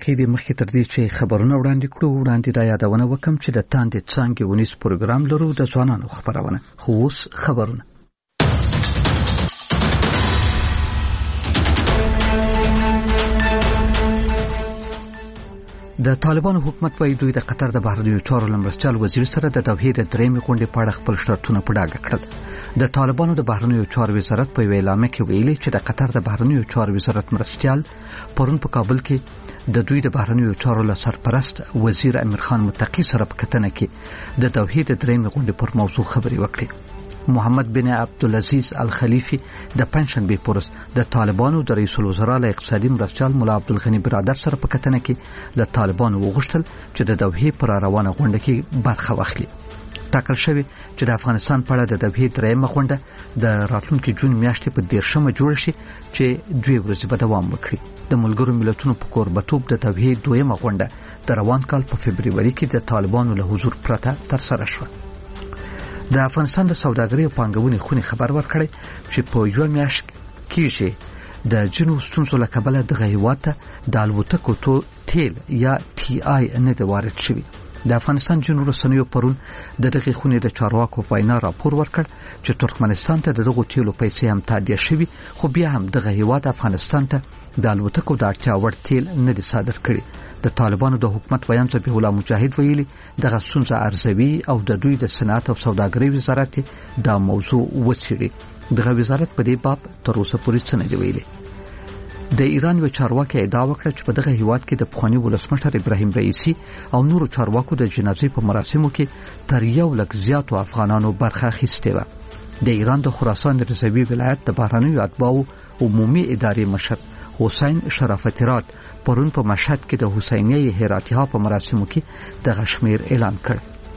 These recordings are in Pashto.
اخیری مخکې تر دې چې خبرونه وړاندې کړو وړاندې دا یادونه وکم چې د تاندې څانګې ونیس پروګرام لرو د ځوانانو خبرونه خو اوس خبرونه د طالبانو حکومت وايي دوی د قطر د بهرنیو چارو لمرستیال وزیر سره د توحید درېمې غونډې په اړه خپل شرطونه په ډاګه کړل. د طالبانو د بهرنیو چارو وزارت په اعلامیه کې ویلي چې د قطر د بهرنیو چارو وزارت مرستیال پرون په کابل کې د دوی د بهرنیو چارو له سرپرست وزیر امیر خان متقی سره په کتنه کې د توحید درېمې غونډې پر موضوع خبرې وکړې. محمد بن عبدالعزیز الخلیفی د پنځشنبه پورس د طالبانو د رئیس الوزرا له اقتصادي مرستیال مولا عبدالغنی برادر سره په کتنه کې د طالبانو وغوښتل چې د دوحې پر روانه غونډه کې برخه واخلي. ټاکل شوی چې د افغانستان په اړه د دوحې درېمه غونډه د راتلونکي جون میاشتې په 13مه جوړ شي چې 2 ورځې به دوام وکړي. د ملګرو ملتونو په کوربتوب د دوحې دویمه غونډه د روان کال په فبرवरी کې د طالبانو له حضور پرته تر سره شوه. د افغانستان د سوداګرۍ او پانګونې خونې خبر ورکړی چې په یو میاشت کې د جنو ستونزو له کبله د هیواد د الوتکو تیل یا ټي آی نه د وارد شوی. د افغانستان جنوب رسنیو پرون د دغه خونې د چارواکو وینا راپور ورکړ چې ترکمنستان ته دغه تیلو پیسې هم تادیه شوی خو بیا هم دغه هیواد افغانستان ته د الوتکو د اړتیا وړ تیل نه دي صادر کړي. د طالبانو د حکومت ویان ذبیح الله مجاهد ویلي دغه ستونزه ارزوي او د دوی د صنعت او سوداګرۍ وزارت دا موضوع وڅېړي. دغه وزارت په دې باب تر اوسه پورې څه نه دی ویلي. د ایران یو چارواکي ادعا وکړه چې په دغه هیواد کې د پخوانی ولسمشر ابراهیم رئیسی او نورو چارواکو د جنازې په مراسمو کې تر 1 لک زیاتو افغانانو برخه اخیستې وه. د ایران د خراسان رضوي ولایت د بهرنیو اتباعو عمومي ادارې مشر حسین شرافت راد پرون په مشهد کې د حسینیه هراتیها په مراسمو کې د غشمیر اعلان کړ.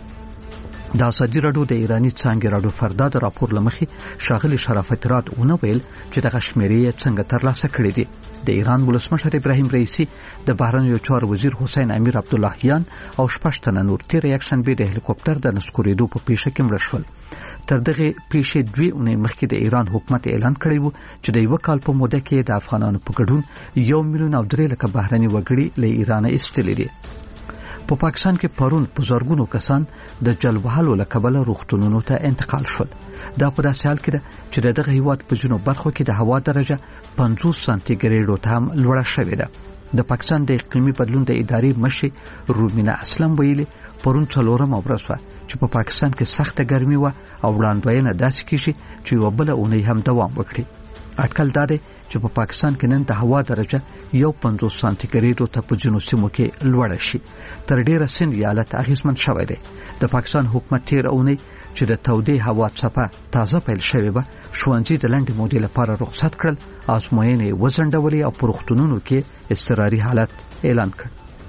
د ازادي راډیو د ایرانی څنګه راډیو فردا د راپور لمخې شاغلي شرافت راد ونه ویل چې د غشمیري څنګه ترلاسه کړې دي. د ایران ولسمشر ابراهیم رئیسی د بهرنیو چارو وزیر حسین امیر عبداللهیان او 6 تنه نور تیر یک شنبه د هلیکوپټر د نسکورېدو په پیښه کې مړ شول. تر دغه پیښې 2 اونۍ مخکې د ایران حکومت اعلان کړی و چې د یو کال په موده کې د افغانانو په ګډون 1,300,000 بهرني وګړي له ایران ایستلي دي. په پاکستان کې پرون په زرګونو کسان د جلوهالو له کبله روغتونونو ته انتقال شول. دا په داسې حال کې ده چې دغه هیواد په جنوب برخو کې د هوا درجه 50 سانتیګریډو ته هم لوړه شوې ده. د پاکستان د اقلیمي بدلون د ادارې مشر رومینا اسلم ویلي پرون 4مه ورځ وه چې په پاکستان کې سخته ګرمي و او وړاندوینه داسې کیږي چې یو بل اونۍ هم دوام وکړي. اټکل دا دی چې په پاکستان کې نن د هوا درجه 50 سانتیګریډو ته په جنوب سیمو کې لوړه شي. تر ډیره سند ایالت اغیزمن شوی دی. د پاکستان حکومت تیر اونۍ چې د تودې هوا څپه تازه پیل شوې و ښوونځي د لنډې مودې لپاره رخصت کړل، ازموینې وزنډولې او په روغتونونو کې اضطراري حالت اعلان کړ.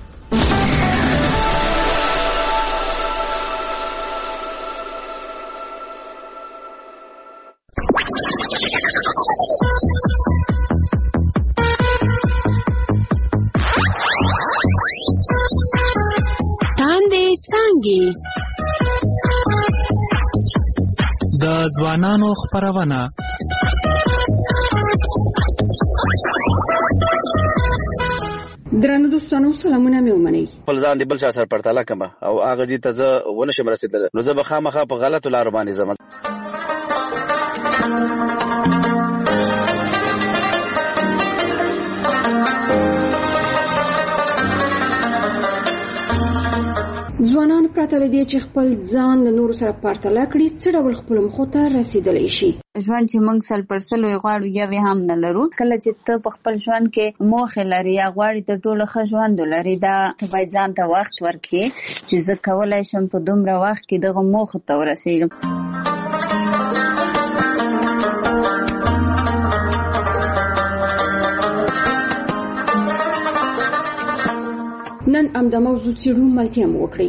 د ځوانانو خبرونه درنو دوستانو سلامونه مې ومنئ. خپل ځان د بل چا سره پرتله کما او هغه دې ته زه ونشم رسیدل نو زه به خامخا په غلطو لارو باندې ځم. ځوانان پرته لدی چې خپل ځان د نورو سره پرتله کړي څه ډول خپل مخ ته رسیدلی شي. ژوند چې موږ 100% غواړو یا هم نه لرو. کله چې ته په خپل ژوند کې موخه لري یا غواړې ته ټول ښه ژوند ولري دا ته باید ځان ته وخت ورکړې چې زه کولای شم په دومره وخت کې دغه موخه ته ورسېږم. نن ام د موضوع څیړو ملتیا مو وکړئ.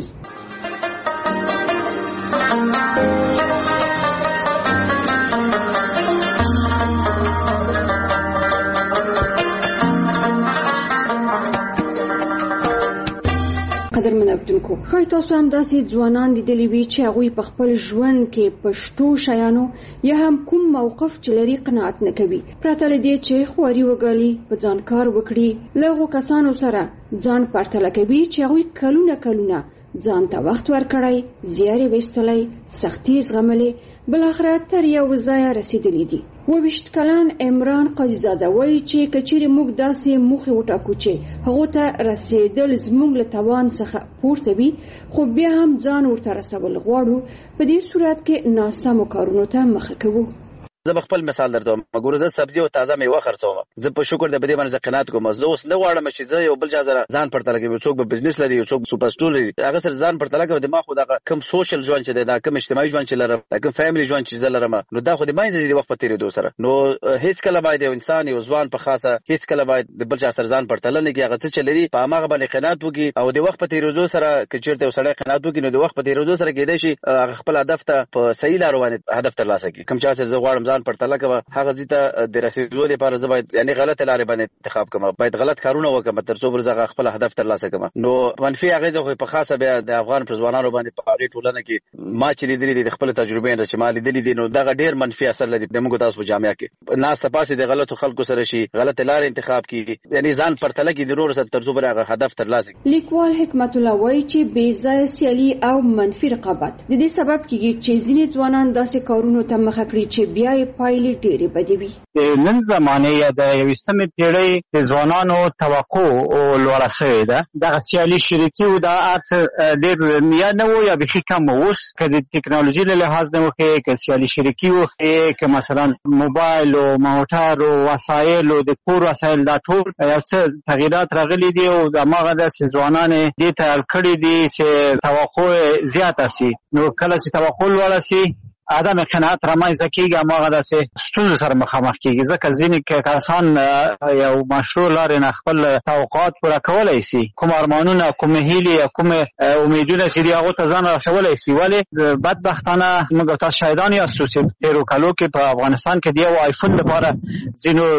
قدرمن اوریدونکو ښایي تاسو هم داسې ځوانان لیدلي وي چې هغوی په خپل ژوند کې په شتو شیانو یا هم کوم موقف چې لري قناعت نه کوي پرته له دې چې خواري وګالي په ځان کار وکړي له هغو کسانو سره ځان پرتله کوي چې هغوی کلونه ځان ته وخت ورکړی زیارې ویستلی سختي زغملې بلاخره تر یو ځایه رسیدلی دي 22 کلن عمران قاضیزاده وایي چې کچېرې موږ داسې موخې وټاکو چې هغو ته رسیدل زموږ له توان څخه پورته وي خو بیا هم ځان ورته رسول غواړو په دې صورت کې ناسمو کارونو ته مخه کوو زه خپل مثال درته مګور زه سبزی او تازه میوه خرڅوم زه په شکر د بده باندې قناعت کوم زه اوس نه غواړم چې زه یو بل ځای ځان پرته لګوي څوک به بزنس لري څوک سوپر سټور لري هغه سره ځان پرته لګوي د ما خو دا کم سوشل ژوند چې دا کم اجتماعي ژوند چې لرم دا کم فیملی ژوند چې لرم نو دا خو د باندې د وخت په تیریدو سره نو هیڅ کله باید انسان یو ځوان په خاصه هیڅ کله باید د بل ځای سره ځان پرته لګي هغه څه لري په هغه باندې قناعت وکي او د وخت په تیریدو سره کچیرته وسړی قناعت وکي نو د وخت په تیریدو سره کېدای شي خپل هدف ته په صحیح لار باندې هدف ترلاسه کړي کوم چې زه غواړم ځان پرته لګم هغه ځته د رسیدو لپاره زه باید یعنی غلط لارې باندې انتخاب کوم باید غلط کارونه وکم تر څو برزغه خپل هدف ترلاسه کوم نو منفي هغه خو په خاصه بیا د افغان ځوانانو باندې په هغه ټولنه کې ما چې لیدلې د خپل تجربې نه چې ما لیدلې دي نو دا ډېر منفي اثر لري د موږ تاسو په جامعه کې ناس تاسو د غلطو خلکو سره شي غلط لارې انتخاب کړي یعنی ځان پرته لګي د نور سره تر څو برغه هدف ترلاسه لیکوال حکمت الله وایي چې بې ځای سیالي او منفي رقابت د دې سبب کیږي چې ځینې ځوانان داسې کارونو ته مخه کړي چې بیا یې پایلې ډېرې بدې وي نن زمانه یا د 20مې پیړۍ د ځوانانو توقع لوړه شوې ده دغه سیالي شریکي او د ارڅ ډېر یا نه و یا به کم اوس که د ټکنالوژي له لحاظ نه وخت کې سیالي شریکي وخت کې مثلا موبایل او موټر او وسایل او د کور وسایل دا ټول یو څه تغیرات راغلي دي او د ماغه د ځوانانو دې ته کړی دي چې توقع زیاته سي نو کله چې توقع لوړه سي عدم قناعت رامنځته کېږي هماغه داسې ستونزو سره مخامخ کېږي ځکه ځینې کسان یو مشروع لارې نه خپل توقعات پوره کولی سي کوم ارمانونه کوم هیلې یا کوم امیدونه چې دي هغو ته ځان رسولی سي ولې بدبختانه موږ تاسو شاهدان یاستو چې تېرو کالو کې په افغانستان کې د یو آیفون لپاره ځینو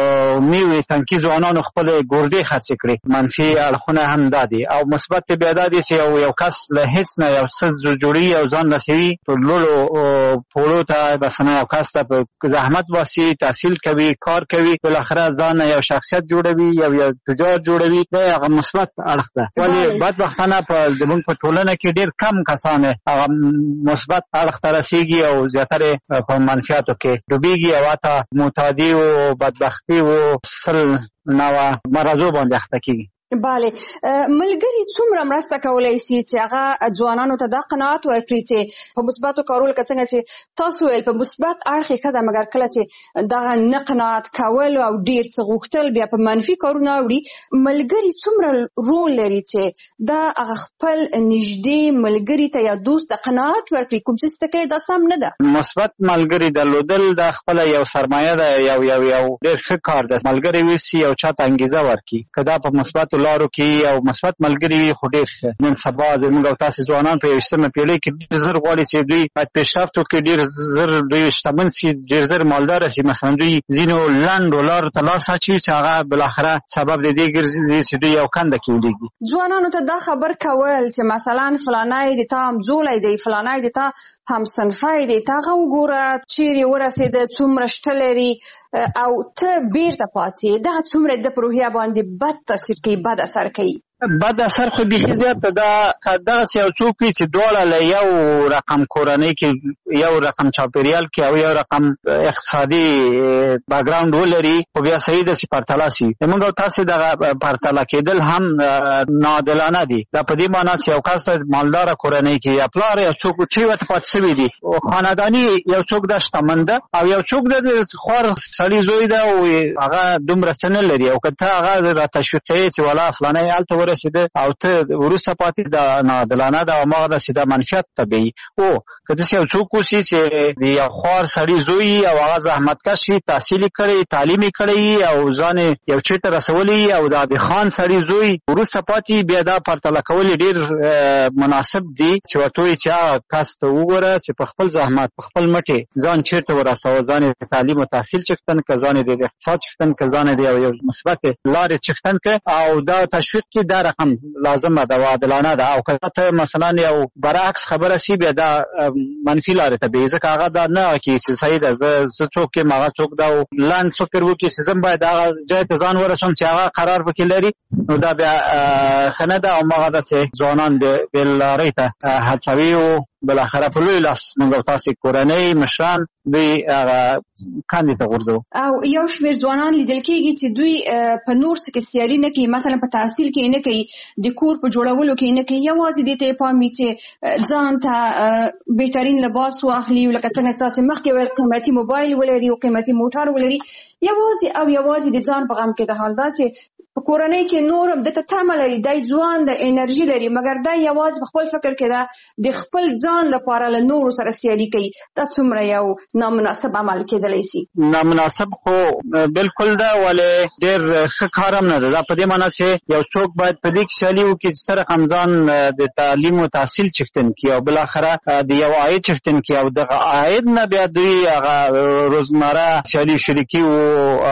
نوي تنکي ځوانانو خپل ګردې خرڅې کړې منفي اړخونه هم دا دي او مثبت بیا دا دي چې یو کس له هېڅ نه یو څه جوړوي او ځان رسوي په لوړو پوړو ته مثلا یو کس ته زحمت باسي تحصیل کوي کار کوي بالاخره ځان یو شخصیت جوړوي یو تجارت جوړوي دا هغه مثبت اړخ ده ولې بدبختانه په زموږ په ټولنه کې ډېر کم کسان هغه مثبت اړخ ته رسېږي او زیاتره په منفیاتو کې ډوبېږي او حتی معتادي او بدبختي او سل نوع مرضو باندې اخته کېږي bale ملګری څومره مرسته کولای شي چې هغه ځوانانو ته دا قناعت ورکړي چې په مثبتو کارونو کې څنګه چې تاسو ویل په مثبت اړخ یې ښه ده مګر کله چې دا نه قناعت کول او ډیر څه غوښتل بیا په منفي کارونه اوړي ملګری څومره رول لري چې دا هغه خپل نږدې ملګری ته یا دوست ته قناعت ورکړي کوم څه ته دا سم نه ده مثبت ملګری درلودل د خپل یو سرمایه ده یو ډیر ښه کار ده ملګری وسی او چاته انګیزه ورکړي کدا په مثبت لارو کې او مثبت ملګری وي خو ډېر نن سبا زموږ او تاسو ځوانان په 20مې پیړۍ کې ډېر زر غواړي چې دوی په پیشرفت وکړي ډېر زر دوی شتمن شي ډېر زر مالدار شي مثلا دوی ځینو لاندو لارو ته لاس اچوي چې هغه بالاخره سبب د دې ګرځي چې دوی یو کنده کې ولیږي ځوانانو ته دا خبر کول چې مثلا فلانای د تا همزولی دی فلانای د تا همصنفی دی تا هغه وګوره چیرې ورسېده څومره شته لري او ته بیرته پاتې دغه څومره د روحیه باندې بد تاثیر کوي بد اثر کوي بد اثر خو بیخي زیات ده دغسې یو څوک وي چې دواړه له یو رقم کورنۍ کې یو رقم چاپېریال کې او یو رقم اقتصادي بیکګراونډ ولري خو بیا صحیح داسې پرتله سي موږ او تاسې دغه پرتله کېدل هم ناعادلانه دي دا په دې معنا چې یو کس ته مالداره کورنۍ کې یا پلار یا څوک چې ورته پاتې شوي دي خانداني یو څوک ده شتمن ده او یو څوک ده خوار سړي زوی ده او هغه دومره څه نه لري او که ته هغه را تشویق کوې چې ولا فلانی هلته رسیده او ته وروسته پاتې دا ناعادلانه ده او هماغه داسې دا منفیت طبیعي او که داسې یو څوک اوسي چې د یو خوار سړي زوی او هغه زحمتکش وي تحصیل یې کړی تعلیم یې کړی او ځان یې یو چېرته رسولی او د عادي خان سړي زوی وروسته پاتې بیا دا پرتله کول ډېر مناسب دي چې ورته وایي چې هغه کس ته وګوره چې په خپل زحمت په خپل مټې ځان چېرته ورسوه ځان یې تعلیم او تحصیل چښتن که ځان یې د اقتصاد چښتن که ځان یې د یو مثبت لارې چښتن که او دا تشویق کې دا دا رقم لازمه ده او عادلانه ده، او که ته مثلا یو برعکس خبره سی بیا دا منفي لارې ته بیځه هغه دا نه کی چې صحیح ده زه څوک کې ماغه څوک دا لاند فکر وکي چې زم باید هغه ځای ته ځان ورسوم چې هغه قرار وکړي لري، نو دا بیا خنه ده او ماغه ده چې ځوانان د لارې ته هڅوي او بالاخره په لوی لاس موږ تاسو کورنۍ مشران دوی کاندي ته ورځو. او یو شمېر ځوانان لیدل کېږي چې دوی په نور څه کې سیالي نه کوي، مثلا په تحصیل کې نه کوي، د کور په جوړولو کې نه کوي، یوازې دې ته پام وي چې ځان ته بهترین لباس واخلي، لکه څنګه تاسو مخکې ویل قیمتي موبایل ولري او قیمتي موټر ولري، یوازې د ځان په غم کې د حال دا چې په کورنۍ کې نور هم د تمه لري، د ځوان د انرژي لري، مګر دا یوازې په خپل فکر کې دا د خپل ځان لپاره له نور سره سیالي کوي. دا څومره یو نامناسب عمل کېدلی شي؟ نامناسب خو بالکل دا ولې ډېر ښه کار هم نه ده. دا په دې معنی چې یو څوک باید په دې کې سیالي وکړي چې سره همځان د تعلیم او تحصیل چښتن کړي او بالاخره د یو عاید چښتن کړي او دغه عاید نه بیا دوی هغه روزمره سیالي شریکي او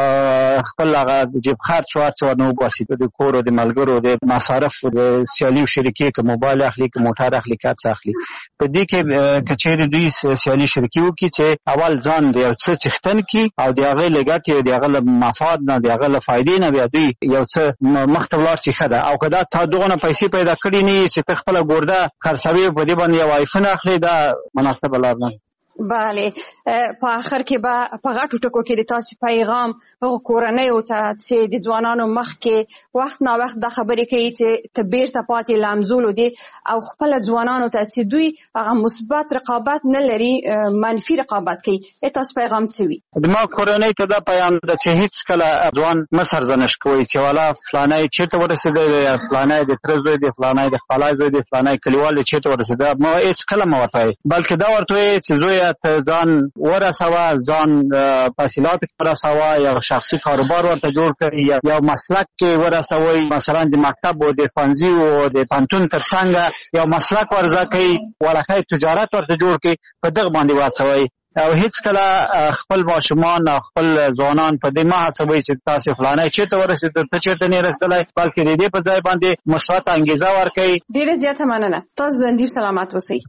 خپل هغه جیب خرچ ورڅ واسي د کور او د ملګرو د مصارف د سیالي شریکي کې موبایل اخلي کې موټر اخلي کې څه اخلي. په دې کې کچېری دوی سیالي شریکي وکړي چې اول ځان د یو څه چښتن کی او د هغه لګاتې د هغه مفاد نه د هغه فائدې نه بیا دوی یو څه مخته ولاړ شي خده او کدا تا دغه پیسې پیدا کړی نه چې خپل ګورده خرڅوي په دې باندې یو آیفون اخلي، دا مناسب لار نه. بله، په آخر کې به په غټو ټکو کې د تاسو پیغام هغو کورنیو ته چې د ځوانانو مخ کې وخت نا وخت دا خبرې کوي چې ته بیرته پاتې لامزولو دي او خپل ځوانانو ته چې دوی هغه مثبت رقابت نه لري، منفي رقابت کوي، تاسو پیغام څه وي؟ ما کورنۍ ته دا پیغام ده چې هیڅ کله ځوان مسرزنش کوي چې والا فلانه چیرته ورسېده، فلانه د تر زوی دی، فلانه د خپل زوی دی، فلانه کلیوال چیرته ورسېده، ما هیڅ کله ما ورته بلکې دا ورته چې زوی ځان ورسوه، ځان فاصلات ورسوه، یو شخصي کاروبار ورته جوړ کړي، یو مسلک کې ورسوي، مثلا د مکتب او د ښوونځي او د پوهنتون ترڅنګ یو مسلک ورزده کړي، ولکه تجارت ورته جوړ کړي، په دغه باندې واچوي او هیڅ کله خپل ماشومان او خپل ځوانان په دې ما هڅوي چې تاسو فلانه چیرته ورسېدل ته چیرته نه رسېدلای، بلکې د دې په ځای باندې مثبت انګیزه ورکړي. ډېره زیاته مننه، تاسو ژوندي سلامت اوسئ.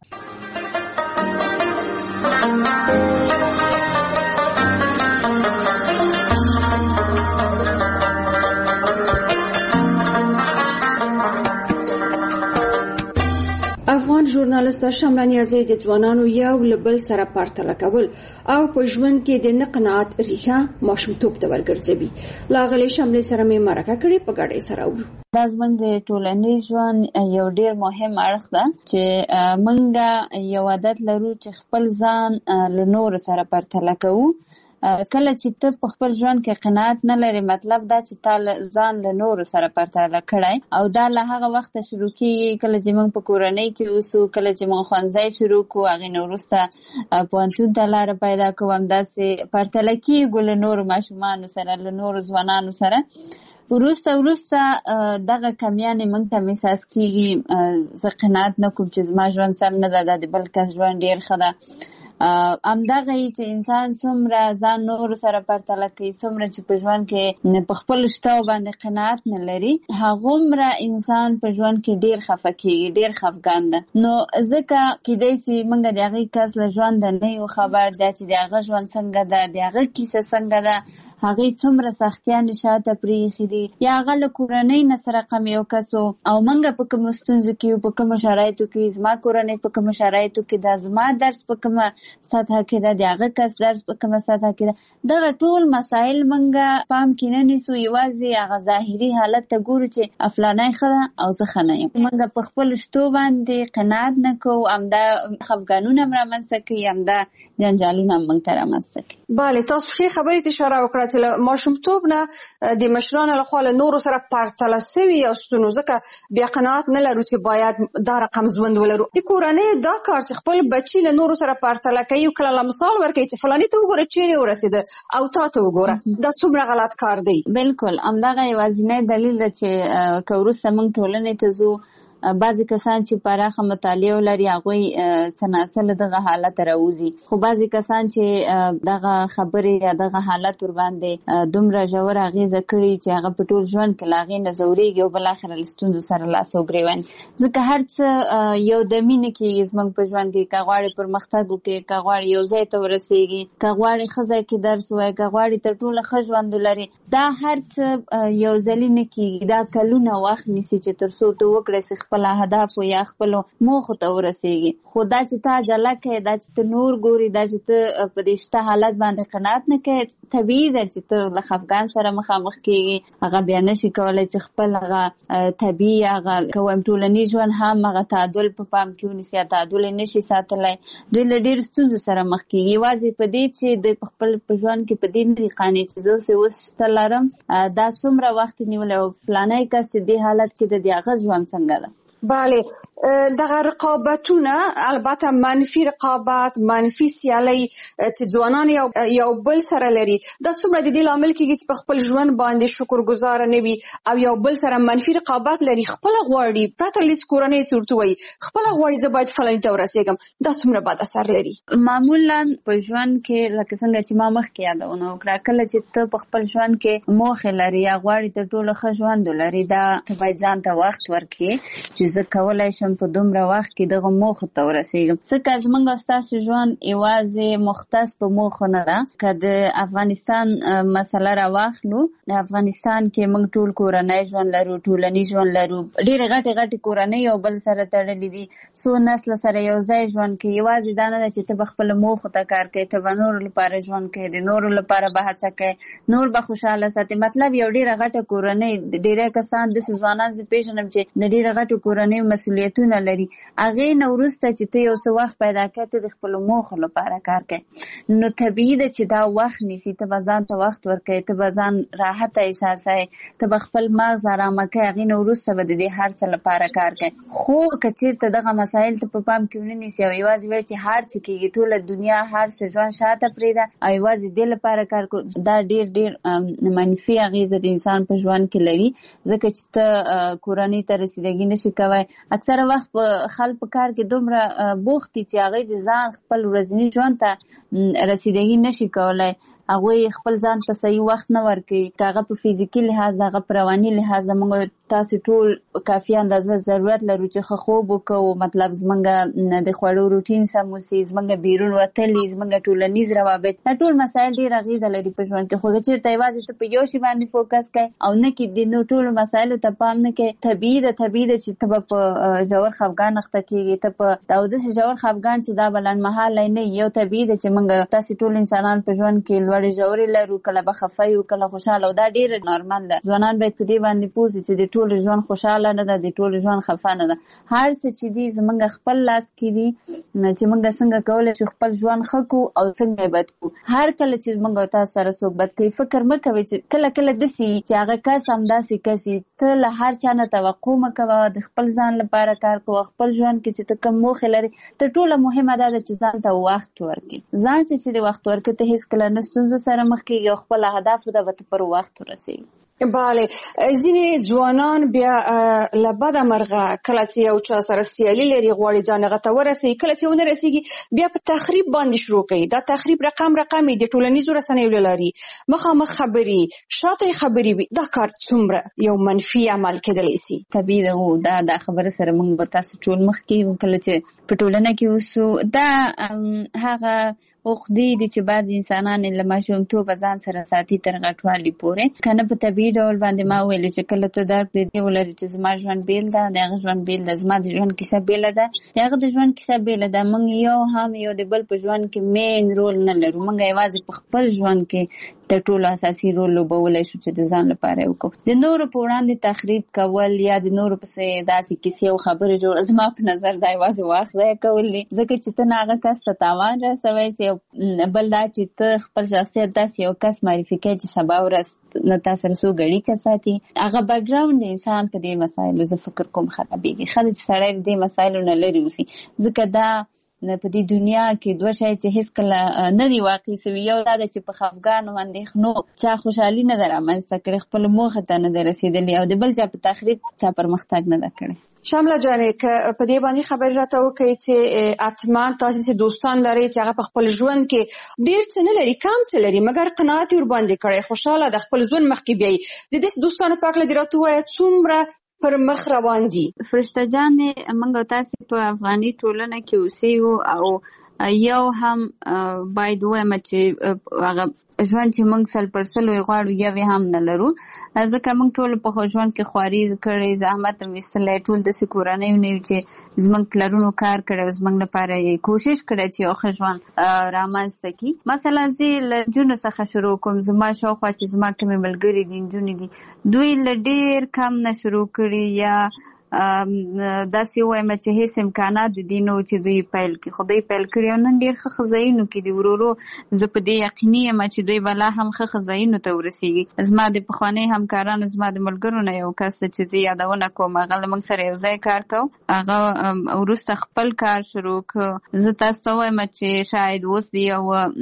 افغان ژورنالیست شمله نیازی د ځوانانو یو له بل سره پرتله کول او په ژوند کې د نه قناعت ریښه ماشومتوب ته ورګرځوي. لاغلې شملې سره مې مرکه کړې، په ګډه سره اورو. دا زموږ د ټولنیز ژوند یو ډېر مهم اړخ ده چې موږ یو عادت لرو چې خپل ځان له نورو سره پرتله کوو. کله چې ته په خپل ژوند کې قناعت نه لري، مطلب دا چې تا ځان له نورو سره پرتله کړی او دا له هغه وخته شروع کېږي کله چې موږ په کورنۍ کې اوسو، کله چې موږ ښوونځی شروع کړو، هغې نه وروسته پوهنتون ته لاره پیدا کوو، همداسې پرتله کېږو له نورو ماشومانو سره، له نورو ځوانانو سره. وروسته دغه کمیانې موږ ته احساس کېږي، زه قناعت نه کوم چې زما ژوند سم نه ده، دا د بل کس ژوند ډېر ښه ده. همدغه چې انسان څومره ځان نورو سره پرتله کوي، څومره چې په ژوند کې په خپلو شتاو باندې قناعت نه لري، هغومره انسان په ژوند کې ډېر خفه کېږي، ډېر خفګان ده. نو ځکه کیدای شي موږ د هغې کس له ژونده نه یو خبر ده چې د هغه ژوند څنګه ده، د هغه کیسه څنګه ده، هغې څومره سختیانې شاته پرېښي دي، یا هغه له کورنۍ نه سره کم یو کس و او موږ په کومو ستونزو کې یو، په کومو شرایطو کې، زما کورنۍ په کومو شرایطو کې ده، زما درس په کومه سطحه کې ده، د هغه کس درس په کومه سطحه کې ده. دغه ټول مسایل موږ پام کې نه نیسو، یوازې هغه ظاهري حالت ته ګورو چې فلانی ښه ده او زه ښه نه یم. موږ په خپلو شتو باندې قناعت نه کوو، همدا خفګانونه هم رامنځته کوي، همدا جنجالونه هم موږ ته رامنځته کوي. بله، تاسو ښې خبرې ته اشاره وکړه چې له ماشومتوب نه د مشرانو لخوا له نورو سره پرتله سوي یاستو، نو ځکه بیا قناعت نه لرو چې باید دا رقم ژوند ولرو. د کورنۍ دا کار چې خپل بچي له نورو سره پرتله کوي، کله له مثال ورکوي چې فلاني ته وګوره چیرې ورسېده او تا ته وګوره، دا څومره غلط کار دی. بالکل همدغه یوازینی دلیل ده چې که وروسته موږ ټولنې ته ځو بعضی کسان چې پراخه مطالعه لري هغوی سناسل دغه حالت راوځي، خو بعضی کسان چې دغه خبرې یا دغه حالت ور باندې دومره ژور اغیزه کړي چې هغه په ټول ژوند کې لا هغې نه ځورېږي او بالاخره له ستونزو سره لاس او ګرېوان. ځکه هر څه یو د مینې کېږي زموږ په ژوند کې، که غواړې پرمختګ وکړې، که غواړې یو ځای ته ورسېږي، که غواړې ښه ځای کې درس ووایې، که غواړې تر ټوله ښه ژوند ولرې، دا هر څه یو ځلي نه کېږي. دا کلونه وخت نیسي چې تر څو ته وکړې چې خپل اهدافو یا خپلو موخو ته ورسېږي. خو دا چې تا عجله کوې، دا چې ته نور ګورې، دا چې ته په دې شته حالت باندې قناعت نه کوې، طبیعي ده چې ته له خفګان سره مخامخ کېږي. هغه بیا نشي کولی چې خپل هغه طبیعي هغه کوم ټولنیز ژوند هم هغه تعادل په پام کې ونیسي یا تعادل یې نشي ساتلی. دوی له ډېرو ستونزو سره مخ کېږي، یوازې په دې چې دوی په خپل په ژوند کې په دې نه دي قانع چې زه اوس شته لرم، دا څومره وخت نیولی او فلانی کس چې دې حالت کې د دې هغه ژوند څنګه ده. بله، دغه رقابتونه البته منفي رقابت، منفي سیالي چې ځوانان یو بل سره لري، دا څومره د دې لامل کېږي چې په خپل ژوند باندې شکرګزار نه وي او یو بل سره منفي رقابت لري. خپل غواړي پرته له دې کورنۍ صورت وي، خپل غواړي د باید فلاني ته ورسېږم، دا څومره بد اثر لري. معمولا په ژوند کې لکه څنګه چې ما مخکې یادونه وکړه، کله چې ته په خپل ژوند کې موخې لري یا غواړې تر ټولو ښه ژوند ولري، دا ته باید ځان ته وخت ورکړې چې زه کولی شم په دومره وخت کې دغه موخو ته ورسېږم. ځکه زموږ او ستاسو ژوند یوازې مختص په موخو نه ده. که د افغانستان مسله راواخلو، د افغانستان کې موږ ټول کورنی ژوند لرو، ټولنیز ژوند لرو، ډېرې غټې کورنۍ یو بل سره تړلې دي، څو نسله سره یو ځای ژوند کوي. یوازې دا نه ده چې ته به خپلو موخو ته کار کوې، ته به نورو لپاره ژوند کوې، د نورو لپاره به هڅه کوې، نور به خوشحاله ساتې. مطلب یو ډېره غټه کورنۍ، ډېری کسان داسې ځوانان زه پېژنم چې د ډېره غټو کورنیو مسؤلیتونه لري. هغې نه وروسته چې ته یو څه وخت پیدا کړې، ته د خپلو موخو لپاره کار کوې، نو طبیعي ده چې دا وخت نیسي. ته به ځان ته وخت ورکوې، ته به ځان راحته احساسوې، ته به خپل مغز ارامه کوې، هغې نه وروسته به د دې هر څه لپاره کار کوې. خو که چېرته دغه مسایل ته په پام کې ونه نیسي او یوازې وایي چې هر څه کېږي، ټوله دنیا هر څه ژوند شاته پرېږده او یوازې دې لپاره کار کوو، دا ډېر منفي اغېزه د انسان په ژوند کې لري. ځکه چې ته کورنۍ ته رسیدګي نشي کوی. اکثره وخت خلک په کار کې دومره بوخت دي چې هغوی د ځان خپل ورځني ژوند ته رسیدګي نشي کولی. هغوی خپل ځان ته صحیح وخت نه ورکوي، که هغه په فزیکي لحاظ، هغه په رواني لحاظ. موږ تاسو ټول کافي اندازه ضرورت لرو چې ښه خوب وکړو، مطلب زموږ د خوړو روټین سم وسي، زموږ بیرون وتلي، زموږ ټولنیز روابط، دا ټول مسایل ډېر اغېزه لري په ژوند کې. خو که چېرته یوازې ته په یو شي باندې فوکس کوې او نه کې د نو ټولو مسایلو ته پام نه کوې، طبیعي ده چې ته به په ژور خفګان اخته کېږي. ته په داسې ژور خفګان چې دا به لنډمهالی نه وي. یو طبیعي ده چې موږ تاسې ټول انسانان په ژوند کې لوړې ژورې لرو، کله به خفه یو، کله خوشحاله، او دا ډېر نارمل ده. ځوانان باید په دې باندې پوه شي چې د ټول ژوند خوشحاله نه ده، د ټول ژوند خفه نه ده. هر څه چې دي زموږ خپل لاس کې دي چې موږ څنګه کولی شو خپل ژوند ښه کړو او څنګه یې بد کړو. هر کله چې موږ او تاسو سره څوک بد کوي، فکر مه کوئ چې کله داسې چې هغه کس همداسې کس وي. ته له هر چا نه توقع مه کوه، د خپل ځان لپاره کار کوه. خپل ژوند کې چې ته کوم موخې لري، تر ټوله مهمه دا ده چې ځان ته وخت ورکړې. ځان چې د وخت ورکړې، ته هېڅکله نه ستونزو سره مخ کېږي او خپل اهدافو ته به ته پر وخت ورسېږي. بله، ځینې ځوانان بیا له بده مرغه کله چې یو چا سره سیالي لري، غواړي ځان هغه ته ورسوي، کله چې ونه رسېږي بیا په تخریب باندې شروع کوي. دا تخریب رقم د ټولنیزو رسنیو له لارې مخامخ خبرې، شاته خبرې وي. دا کار څومره یو منفي عمل کېدلی سي؟ طبیعي ده. دا خبره سره موږ به تاسو ټول مخکې کله چې په ټولنه کې اوسو، دا هغه عقدې دي چې بعضې انسانان له ماشومتوبه ځان سره ساتي تر غټوالي پورې. که نه په طبیعي ډول باندې ما ویلې چې کله ته درک د دې ولري چې زما ژوند بېل ده، د هغه ژوند بېل ده، زما د ژوند کیسه بېله ده، د هغه د ژوند کیسه بېله ده. موږ یو د بل په ژوند کې مین رول نه لرو. موږ یوازې په خپل ژوند کې تر ټولو اساسي رول لوبولی شو چې د ځان لپاره یې وکړو. د نورو په وړاندې تخریب کول یا د نورو پسې داسې کیسې او خبرې جوړ، زما په نظر دا یوازې وخت ضایع کول دي. ځکه چې ته نه هغه کس ته تاوان رسوی سي، بل دا چې ته خپل شخصیت داسې یو کس معرفي کوې چې سبا ورځ له تا سره څوک اړیکه ساتي. هغه بیکګراونډ د انسان په دې مسایلو زه فکر کوم خرابېږي. ښه ده چې سړی د دې مسایلو نه لرې اوسي، ځکه دا په دې دنیا کې دوه شی چې هیڅ کله نه دی واقع سوي. یو دا چې په خفګان او اندېښنو چا خوشحالي نه ده رامنځته کړې، خپل موخې ته نه ده رسېدلې، او د بل چا په تخریب چا پرمختګ نه ده کړی. شامله جانې که په دې باندې خبرې راته وکړئ چې اتمان تاسو چې دوستان لرئ چې هغه په خپل ژوند کې ډېر څه نه لري، کم څه لري، مګر قناعت ور باندې کړی، خوشاله د خپل ژوند مخکې بیایي، د دې دوستانو په هکله دې راته ووایه څومره پر مخ روان دي؟ فرشته جانې، موږ تاسې په افغاني ټولنه کې اوسېږو او یو هم باید ووایم چې هغه ژوند چې موږ 100% غواړو یو یې هم نه لرو، ځکه موږ ټول په ژوند کې خواري کړې، زحمت هم ایستلی، ټول داسې کورنۍ نه یو چې زموږ پلرونو کار کړی او زموږ لپاره یې کوشش کړی چې یو ښه ژوند رامنځته کړي. مثلا زه له نجونو څخه شروع کوم، زما شاوخوا چې زما کومې ملګري دي نجونې دي، دوی له ډېر کم نه شروع کړي یا داسې ووایم چې هیڅ امکانات د دې نه و چې دوی پیل کړي، خو دوی پیل کړي او نن ډېر ښه ځایونو کې دي. ورو ورو زه په دې یقیني یم چې دوی به لا هم ښه ځایونو ته ورسېږي. زما د پخواني همکارانو، زما د ملګرو نه یو کس چې زه یادونه کوم، هغه له موږ سره یو ځای کار کوو، هغه وروسته خپل کار شروع کړ. زه تاسو ته وایم چې شاید اوس د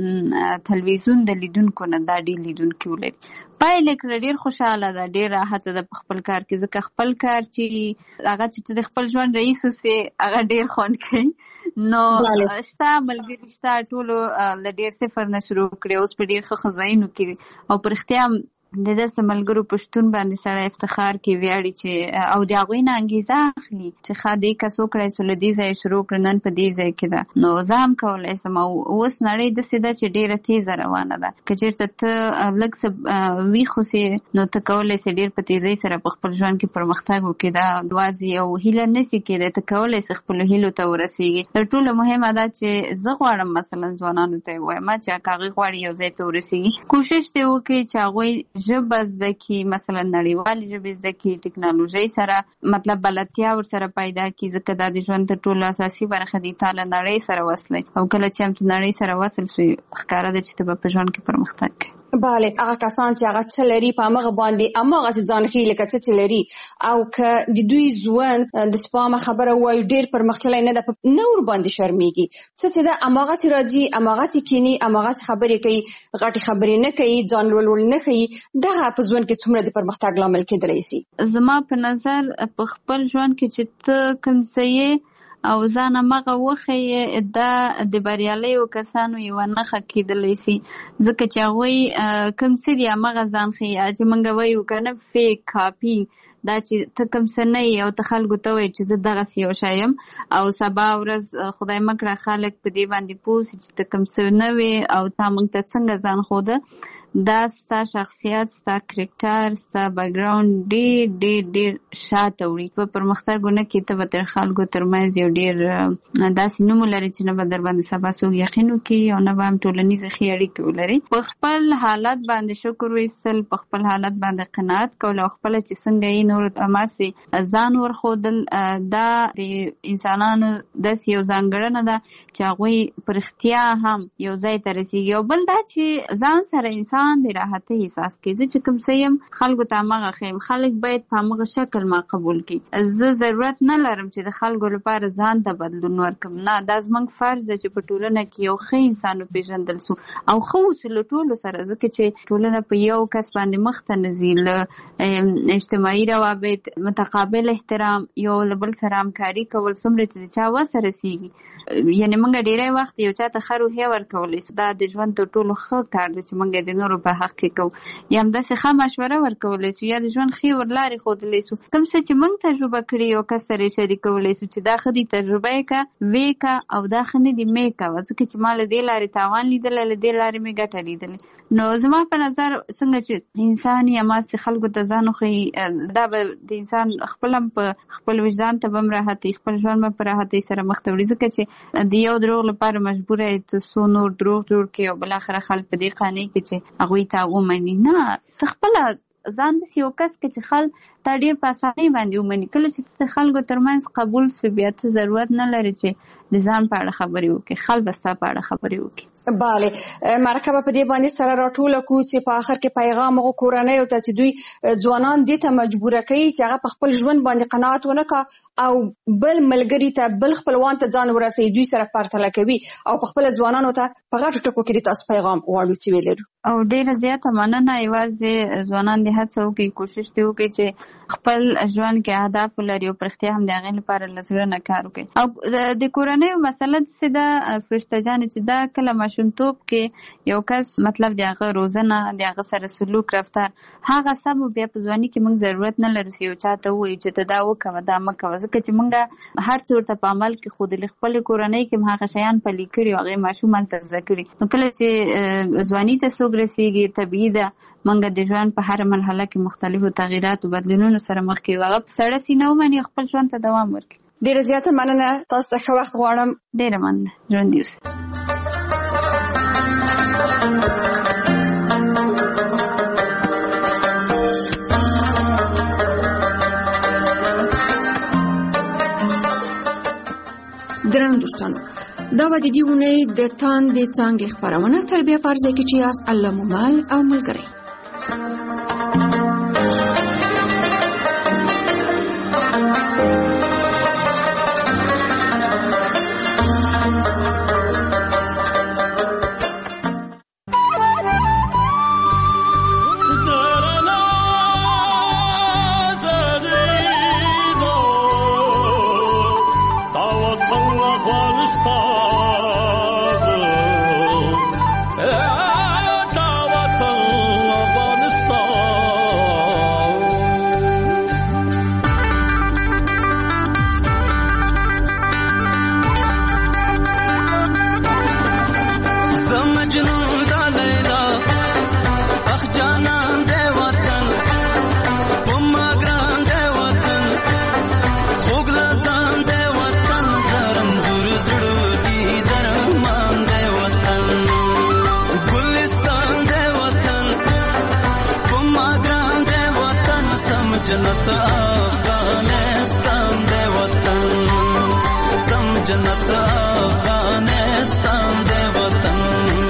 یو تلویزیون د لیدونکو نه دا ډېر لیدونکي ولري. پایله کړه ډېر خوشحاله ده، ډېر راحته ده په خپل کار کې، ځکه خپل کار چې هغه چې ته د خپل ژوند رئیس اوسې هغه ډېر خوند کوي. نو شته ملګري شته ټولو له ډېر صفر نه شروع کړي، اوس په ډېر ښه ځایونو کې او په رښتیا د داسې ملګرو په شتون باندې سړی افتخار کوي، ویاړي چې او د هغوی نه انګیزه اخلي چې ښه دې کس وکړی سو له دې ځایه شروع کړه، نن په دې ځای کې ده، نو زه هم کولی شم. او اوس نړۍ داسې ده چې ډېره تیزه روانه ده، که چېرته ته لږ څه ویښ اوسې نو ته کولی شې ډېر په تیزۍ سره په خپل ژوند کې پرمختګ وکړې. دا یوازې یو هیله نشي کېدی، ته کولی شې خپلو هیلو ته ورسېږي. تر ټولو مهمه ده چې زه غواړم مثلا ځوانانو ته یې وایم چې که هغوی غواړي یو ځای ته ورسېږي، کوشش دې وکړي چې هغوی ژبه زده کړي، مثلا نړیوالې ژبې زده کړي، ټکنالوژۍ سره مطلب بلدتیا ورسره پیدا کړي، ځکه دا د ژوند تر ټولو اساسي برخه دي. تا له نړۍ سره وصلی او کله چې هم ته نړۍ سره وصل شوې ښکاره ده چې ته به په ژوند کې پرمختګ کوې. بله، هغه کسان چې هغه څه لري په همغه باندې هماغسې ځان ښیي لکه څه چې لري، او که د دوی ژوند د سپامه خبره ووایو ډېر پرمختللی نه ده، نه ورباندې شرمېږي، څه چې ده هماغسې راځي، هماغسې کښېني، هماغسې خبرې کوي، غټې خبرې نه کوي، ځان لوړ نه ښیي. دغه په ژوند کې څومره د پرمختګ لامل کېدلی شي؟ زما په نظر په خپل ژوند کې چې ته کوم څه یې او ځان همغه وښیې، دا د بریالیو کسانو یوه نښه کېدلی شي، ځکه چې هغوی کوم څه دي همغه ځان ښیي. چې موږ وایو که نه فیک کاپي، دا چې ته کوم څه نه یې او ته خلکو ته وایي چې زه دغسې یو شی یم، او سبا ورځ خدای مه کړه خلک په دې باندې پوه شي چې ته کوم څه نه وې او تا موږ ته څنګه ځان ښوده. دا ستا شخصیت، ستا کرکټر، ستا بیکګراوند ډېر ډېر ډېر شاته وړي. په پرمختګونه کې ته به تر خلکو ترمنځ یو ډېر داسې نوم ولري چې نه به در باندې سبا څوک یقین وکړي او نه به هم ټولنیزې ښې اړیکې ولري. په خپل حالت باندې شکر ویستل، په خپل حالت باندې قناعت کول او خپله چې څنګه یې نورو ته هماسې ځان ورښودل، دا د انسانانو داسې یو ځانګړنه ده چې هغوی په رښتیا هم یو ځای ته رسېږي. او بل دا چې ځان سره انسان د راحتۍ احساس کوي. زه چې کوم څه یم خلکو ته همغه ښیم، خلک باید په همغه شکل ما قبول کړي. زه ضرورت نه لرم چې د خلکو لپاره ځان ته بدلون ورکړم، نه، دا زموږ فرض ده چې په ټولنه کې یو ښه انسان وپېژندل سو او ښه اوسو له ټولو سره، ځکه چې ټولنه په یو کس باندې مخ ته نه ځي. له اجتماعي روابط، متقابل احترام، یو له بل سره همکاري کول، څومره چې د چا وسه رسېږي. یعنې موږ ډېری وخت یو چا ته ښه روحیه ورکولی سو، دا د ژوند تر ټولو ښه کار دی چې موږ د نورو په حق کې کوو، یا همداسې ښه مشوره ورکولی سو، یا د ژوند ښې ورلارې ښودلی سو. کوم څه چې موږ تجربه کړي یو کس سره یې شریکولی سو چې دا ښه دي تجربه یې کړه، ویې کړه، او دا ښه نه دي مې کوه، ځکه چې ما له دې لارې تاوان لیدلی، له دې لارې مې ګټه لیدلې. نو زما په نظر څنګه چې انسان یې هماسې خلکو ته ځان وښیي، دا به د انسان خپل هم په خپل وجدان ته به هم راحتۍ، خپل ژوند به په راحتۍ سره مخ ته وړي، ځکه چې د یو دروغ لپاره مجبوره یې ته څو نور دروغ جوړ کړي او بالاخره خلک په دې قانع کړي چې هغوی تا ومني. نه، ته خپله ځان داسې یو کس کې چې خلک تا ډیر په اسانۍ باندې ومني. کله چې د خلکو ترمنځ قبول شي بیا ته ضرورت نه لري چې د ځان په اړه خبرې وکړي، خلک به ستا په اړه خبرې وکړي. بله مرکه په دې باندې سره راټوله کو چې په آخر کې پیغام هغو کورنیو ته چې دوی ځوانان دې ته مجبوره کوي چې هغه په خپل ژوند باندې قناعت ونه کړي او بل ملګري ته بل خپلوان ته ځان ورسوي، دوی سره پرتله کوي او په خپل ځوانانو ته په غټو ټکو کې تاسو پیغام غواړو چې ویلو. او ډیره زیاته مننه. یوازې ځوانان دې هڅه وکړي، کوشش دې وکړي چې خپل ژوند کې اهداف ولري او پر اختیا هم د هغې لپاره له زړه نه کار وکړي. او د کورنیو مسله داسې ده فرشته جانې چې دا کله ماشومتوب کې یو کس مطلب د هغه روزنه، د هغه سره سلوک رفتار، هغه سم بیا په ځواني کې موږ ضرورت نه لرو چې یو چا ته ووایو چې ته دا وکړه دا مه کوه، ځکه چې موږ هر څه ورته په عمل کې ښودلي، خپلې کورنۍ کې هم هغه شیان پلي کړي او هغې ماشوم هلته زده کړي. نو کله چې ځواني ته څوک رسېږي طبیعي ده موږ د ژوند په هر مرحله کې مختلفو تغییراتو بدلونونو سره مخ کېږو، هغه په سړه سینه ومني خپل ژوند ته دوام ورکړي. ډیره زیاته مننه، تاسو ته ښه وخت غواړم. ډیره مننه، ژوندي اوسئ. درنو دوستانو، دا به د دې اونۍ د تاندې څانګې خپرونه تر بیا په ځای کې چې یاست الله مو مل او ملګری. जन्नत अफगानिस्तान दे वतन, सम जन्नत अफगानिस्तान दे वतन।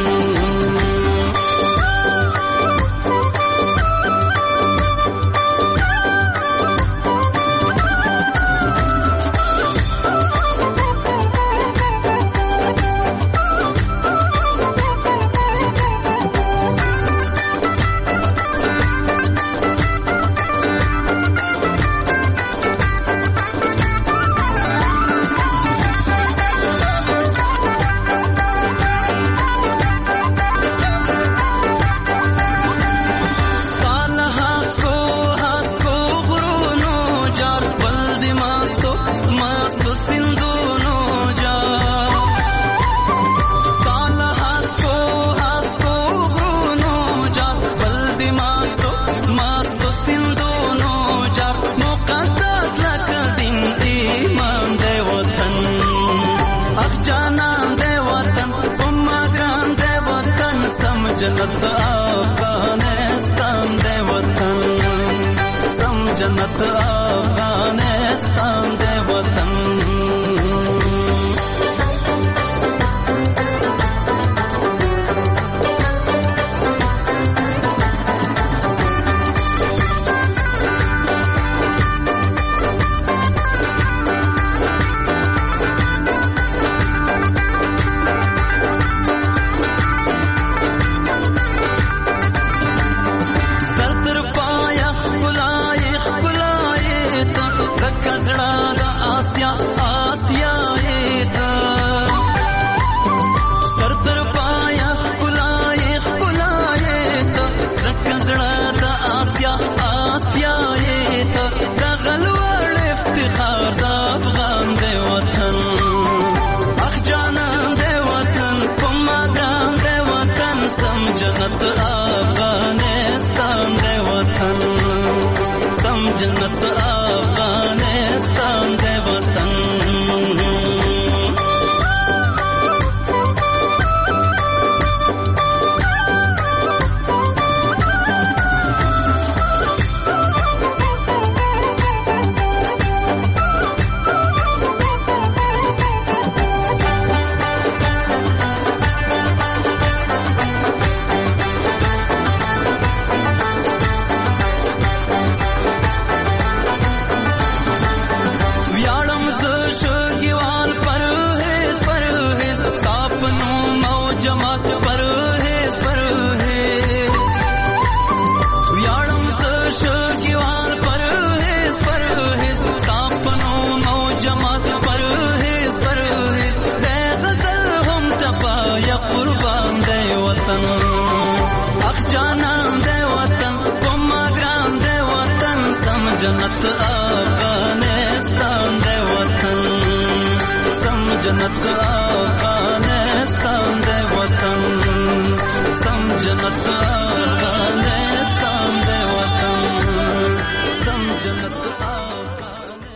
जन्नत अफगानिस्तान दे वतन, सम जन्नत अफगानिस्तान दे वतन। जन्नत अफगानिस्तान दे वतन, सम जन्नत अफगानिस्तान दे वतन। جنت افغانستان دے وطن سم جنت افغانستان دے وطن سم جنت